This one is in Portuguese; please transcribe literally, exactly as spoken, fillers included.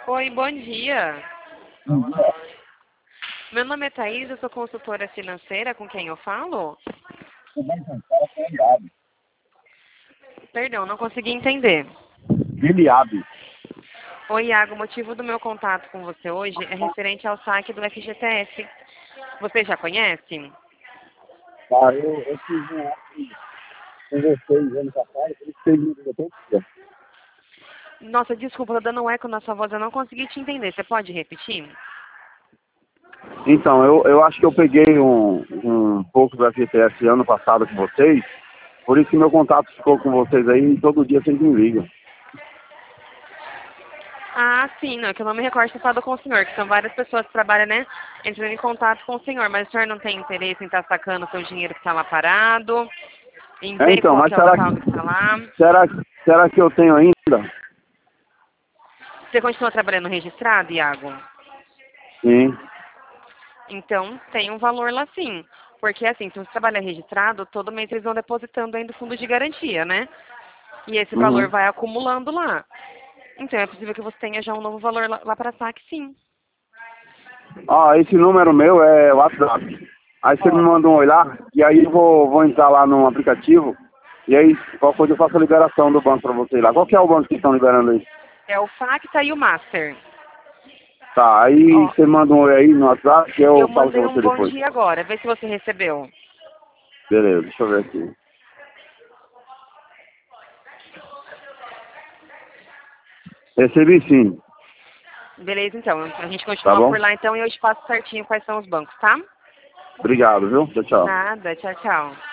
Oi, bom dia. Meu nome é Thaís, eu sou consultora financeira, com quem eu falo? Perdão, não consegui entender. Biliabe. Oi, Iago, o motivo do meu contato com você hoje é referente ao saque do F G T S. Você já conhece? Tá, eu, eu fiz um ato com vocês ano passado, por isso que vocês me todo dia. Nossa, desculpa, tô dando um eco na sua voz, eu não consegui te entender. Você pode repetir? Então, eu, eu acho que eu peguei um, um pouco do F G T S ano passado com vocês, por isso que meu contato ficou com vocês aí e todo dia vocês me ligam. Ah, sim, não, é que eu não me recordo se eu falo com o senhor, que são várias pessoas que trabalham, né, entrando em contato com o senhor, mas o senhor não tem interesse em estar sacando o seu dinheiro que está lá parado, em É, ver então, qual mas que é o será saldo que está que, lá. será, será que eu tenho ainda? Você continua trabalhando registrado, Iago? Sim. Então, tem um valor lá sim. Porque, assim, se você trabalha registrado, todo mês eles vão depositando ainda o fundo de garantia, né? E esse valor Uhum. vai acumulando lá. Então, é possível que você tenha já um novo valor lá, lá para saque, sim. Ah, esse número meu é WhatsApp. Aí você me Ó, manda um olhar e aí eu vou, vou entrar lá no aplicativo e aí qualquer coisa eu faço a liberação do banco pra vocês lá. Qual que é o banco que estão liberando aí? é o Facta e o Master. Tá, aí Ó, você manda um oi aí no WhatsApp que eu eu falo com mandei um você bom depois. dia agora. Vê se você recebeu. Beleza, deixa eu ver aqui. Recebi sim, Beleza, então. A gente tá continua bom? por lá, então, e eu te passo certinho quais são os bancos, tá? Obrigado, viu? Tchau, tchau. Nada. Tchau, tchau.